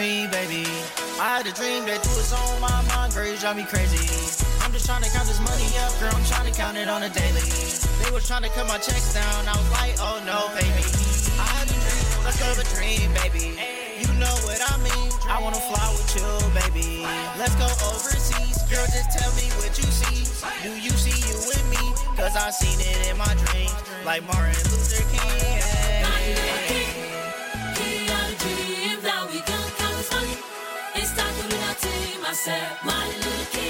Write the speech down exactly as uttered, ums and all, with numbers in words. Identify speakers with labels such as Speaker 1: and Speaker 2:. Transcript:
Speaker 1: dream, baby. I had a dream that you was on my mind, girl, you drive me crazy. I'm just trying to count this money up, girl, I'm trying to count it on a daily. They was trying to cut my checks down, I was like, oh no, baby. I had a dream, let's go to a dream, baby. You know what I mean, I wanna fly with you, baby. Let's go overseas, girl, just tell me what you see. Do you see you with me? Cause I seen it in my dreams, like Martin Luther King.
Speaker 2: That we can count this money. It's time to do our team. I said, Martin Luther King.